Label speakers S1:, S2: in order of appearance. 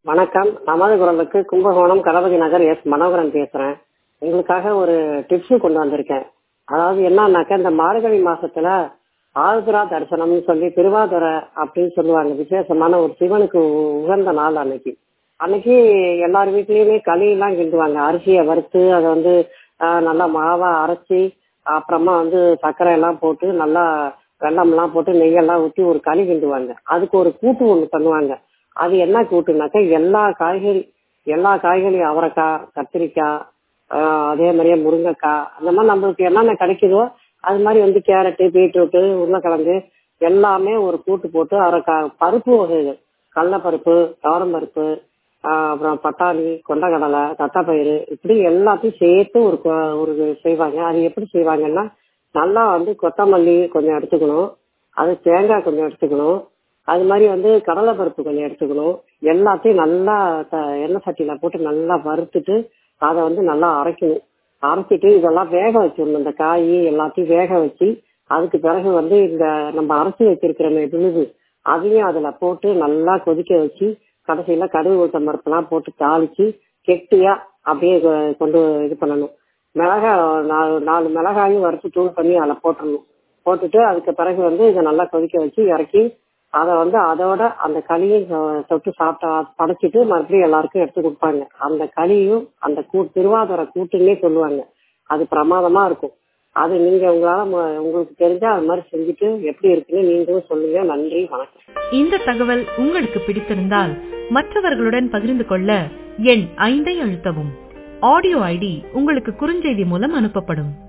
S1: வணக்கம். நமது குரலுக்கு கும்பகோணம் கணபதி நகர் எஸ் மனோகரன் பேசுறேன். உங்களுக்காக ஒரு டிப்ஸ் கொண்டு வந்திருக்கேன். அதாவது என்னன்னாக்க இந்த மார்கழி மாசத்துல ஆருத்ரா தரிசனம்னு சொல்லி திருவாதிரை அப்படின்னு சொல்லுவாங்க. விசேஷமான ஒரு சிவனுக்கு உகந்த நாள் அன்னைக்கு. அன்னைக்கு எல்லார் வீட்லயுமே களி எல்லாம் கிண்டுவாங்க. அரிசியை வறுத்து அதை வந்து நல்லா மாவா அரைச்சி அப்புறமா வந்து சர்க்கரை எல்லாம் போட்டு நல்லா வெல்லம் எல்லாம் போட்டு நெய்யெல்லாம் ஊற்றி ஒரு களி கிண்டுவாங்க. அதுக்கு ஒரு கூட்டு ஒண்ணு பண்ணுவாங்க. அது என்ன கூட்டுனாக்கா எல்லா காய்கறியும் அவரைக்காய், கத்திரிக்காய், அதே மாதிரியே முருங்கைக்காய், அந்த மாதிரி நம்மளுக்கு என்னென்ன கிடைக்குதோ அது மாதிரி வந்து கேரட்டு, பீட்ரூட்டு, உருளைக்கிழங்கு எல்லாமே ஒரு கூட்டு போட்டு அவரைக்காய், பருப்பு வகைகள் கடலைப்பருப்பு, துவரம்பருப்பு, அப்புறம் பட்டாணி, கொண்டக்கடலை, தட்டைப்பயிறு இப்படி எல்லாத்தையும் சேர்த்து ஒரு செய்வாங்க. அது எப்படி செய்வாங்கன்னா நல்லா வந்து கொத்தமல்லி கொஞ்சம் எடுத்துக்கணும், அது தேங்காய் கொஞ்சம் எடுத்துக்கணும், அது மாதிரி வந்து கடலைப்பருப்பு கொஞ்சம் எடுத்துக்கணும். எல்லாத்தையும் நல்லா எண்ணெய் சட்டியில போட்டு நல்லா வறுத்துட்டு அதை வந்து நல்லா அரைக்கணும். அரைச்சிட்டு இதெல்லாம் வேக வச்சிடணும். இந்த காய் எல்லாத்தையும் வேக வச்சு அதுக்கு பிறகு வந்து இந்த நம்ம அரைச்சி வச்சிருக்கிற விழுது அதையும் அதுல போட்டு நல்லா கொதிக்க வச்சு கடைசியில கடுகு உளுத்தம் பருப்பெல்லாம் போட்டு தாளிச்சு கெட்டியா அப்படியே கொண்டு இது பண்ணணும். நாலு மிளகாயும் வறுத்து தூள் பண்ணி அதில் போட்டுடணும். போட்டுட்டு அதுக்கு பிறகு வந்து இதை நல்லா கொதிக்க வச்சு இறக்கி அதை வந்து அதோட அந்த களியும் தொட்டு சாப்பிட்டா படைச்சிட்டு மறுபடியும் எல்லாருக்கும் எடுத்து கொடுப்பாங்க. அந்த களியும் அந்த திருவாதிரை கூட்டுன்னே சொல்லுவாங்க. அது பிரமாதமா இருக்கும். அது நீங்க உங்களுக்கு தெரிஞ்சா அது மாதிரி செஞ்சுட்டு எப்படி இருக்குன்னு நீங்களும் சொல்லுங்க. நன்றி, வணக்கம்.
S2: இந்த தகவல் உங்களுக்கு பிடித்திருந்தால் மற்றவர்களுடன் பகிர்ந்து கொள்ள எண் 5 அழுத்தவும். ஆடியோ ஐடி உங்களுக்கு குறுஞ்செய்தி மூலம் அனுப்பப்படும்.